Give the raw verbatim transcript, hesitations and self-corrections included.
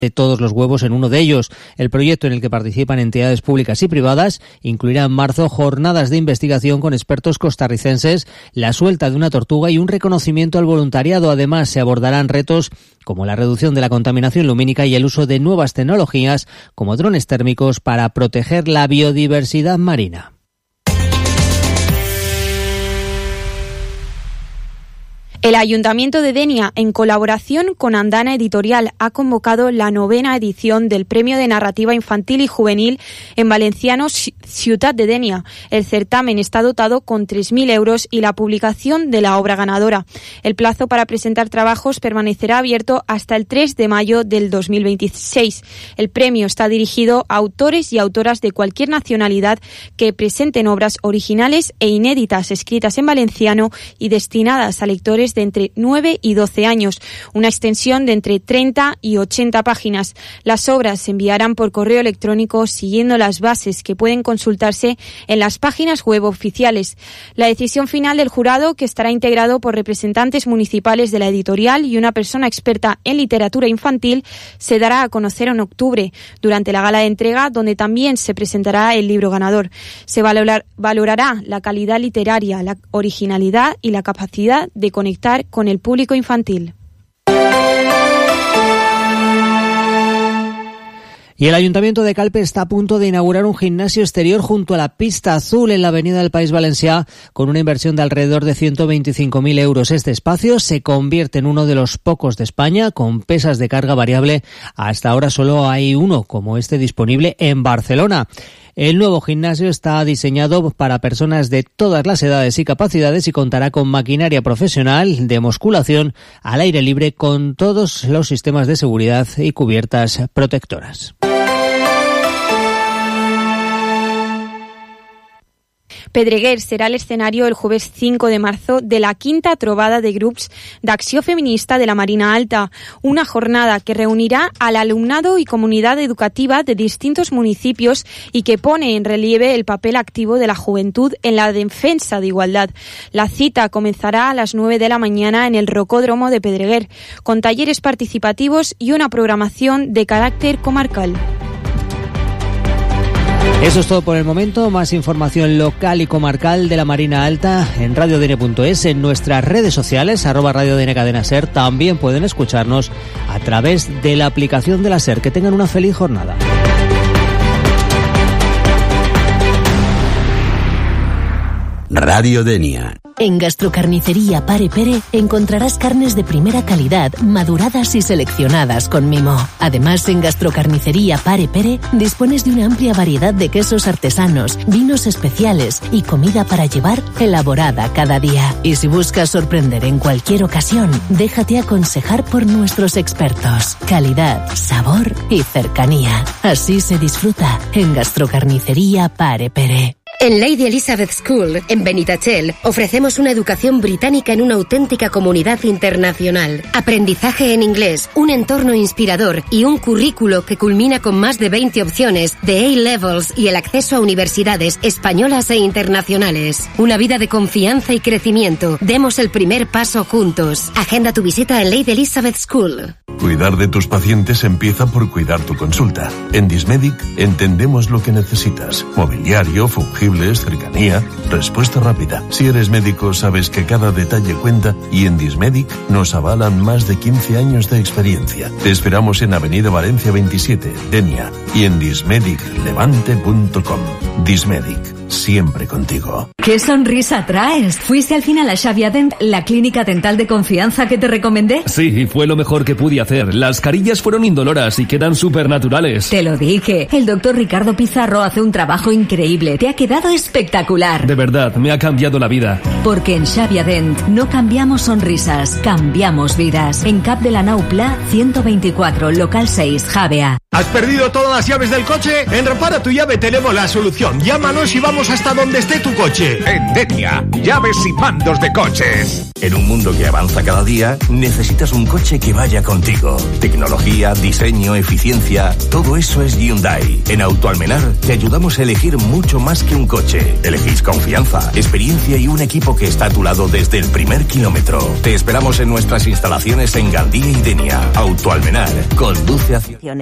de todos los huevos en uno de ellos. El proyecto, en el que participan entidades públicas y privadas, incluirá en marzo jornadas de investigación con expertos costarricenses, la suelta de una tortuga y un reconocimiento al voluntariado. Además, se abordarán retos como la reducción de la contaminación lumínica y el uso de nuevas tecnologías como drones térmicos para proteger la biodiversidad marina. El Ayuntamiento de Denia, en colaboración con Andana Editorial, ha convocado la novena edición del Premio de Narrativa Infantil y Juvenil en valenciano Ciutat de Denia. El certamen está dotado con tres mil euros y la publicación de la obra ganadora. El plazo para presentar trabajos permanecerá abierto hasta el tres de mayo del dos mil veintiséis. El premio está dirigido a autores y autoras de cualquier nacionalidad que presenten obras originales e inéditas escritas en valenciano y destinadas a lectores de entre nueve y doce años, una extensión de entre treinta y ochenta páginas. Las obras se enviarán por correo electrónico siguiendo las bases que pueden consultarse en las páginas web oficiales. La decisión final del jurado, que estará integrado por representantes municipales de la editorial y una persona experta en literatura infantil, se dará a conocer en octubre, durante la gala de entrega, donde también se presentará el libro ganador. Se valorar, valorará la calidad literaria, la originalidad y la capacidad de conectar con el público infantil. Y el Ayuntamiento de Calpe está a punto de inaugurar un gimnasio exterior junto a la Pista Azul en la avenida del País Valencià con una inversión de alrededor de ciento veinticinco mil euros. Este espacio se convierte en uno de los pocos de España con pesas de carga variable. Hasta ahora solo hay uno como este disponible en Barcelona. El nuevo gimnasio está diseñado para personas de todas las edades y capacidades y contará con maquinaria profesional de musculación al aire libre con todos los sistemas de seguridad y cubiertas protectoras. Pedreguer será el escenario el jueves cinco de marzo de la quinta trobada de grups d'acció feminista de la Marina Alta, una jornada que reunirá al alumnado y comunidad educativa de distintos municipios y que pone en relieve el papel activo de la juventud en la defensa de igualdad. La cita comenzará a las nueve de la mañana en el Rocódromo de Pedreguer, con talleres participativos y una programación de carácter comarcal. Eso es todo por el momento. Más información local y comarcal de la Marina Alta en radio d n punto es, en nuestras redes sociales, arroba radio d n cadena ser. También pueden escucharnos a través de la aplicación de la SER. Que tengan una feliz jornada. Radio Denia. En Gastrocarnicería Pare Pere encontrarás carnes de primera calidad, maduradas y seleccionadas con mimo. Además, en Gastrocarnicería Pare Pere dispones de una amplia variedad de quesos artesanos, vinos especiales y comida para llevar elaborada cada día. Y si buscas sorprender en cualquier ocasión, déjate aconsejar por nuestros expertos. Calidad, sabor y cercanía. Así se disfruta en Gastrocarnicería Pare Pere. En Lady Elizabeth School, en Benitachell, ofrecemos una educación británica en una auténtica comunidad internacional. Aprendizaje en inglés, un entorno inspirador y un currículo que culmina con más de veinte opciones de A-Levels y el acceso a universidades españolas e internacionales. Una vida de confianza y crecimiento. Demos el primer paso juntos. Agenda tu visita en Lady Elizabeth School. Cuidar de tus pacientes empieza por cuidar tu consulta. En Dismedic entendemos lo que necesitas. Mobiliario, fungibles, cercanía, respuesta rápida. Si eres médico sabes que cada detalle cuenta y en Dismedic nos avalan más de quince años de experiencia. Te esperamos en Avenida Valencia veintisiete, Denia, y en dismedic levante punto com. Dismedic, siempre contigo. ¿Qué sonrisa traes? ¿Fuiste al final a Xavier Dent, la clínica dental de confianza que te recomendé? Sí, fue lo mejor que pude hacer. Las carillas fueron indoloras y quedan súper naturales. Te lo dije. El doctor Ricardo Pizarro hace un trabajo increíble. Te ha quedado espectacular. De verdad, me ha cambiado la vida. Porque en Xavier Dent no cambiamos sonrisas, cambiamos vidas. En Cap de la Nau Pla, ciento veinticuatro, local seis, Javea. ¿Has perdido todas las llaves del coche? En Repara tu Llave tenemos la solución. Llámanos y vamos llevamos hasta donde esté tu coche. En Denia, llaves y mandos de coches. En un mundo que avanza cada día, necesitas un coche que vaya contigo. Tecnología, diseño, eficiencia, todo eso es Hyundai. En Autoalmenar te ayudamos a elegir mucho más que un coche. Elegís confianza, experiencia y un equipo que está a tu lado desde el primer kilómetro. Te esperamos en nuestras instalaciones en Gandía y Denia. Autoalmenar, conduce hacia...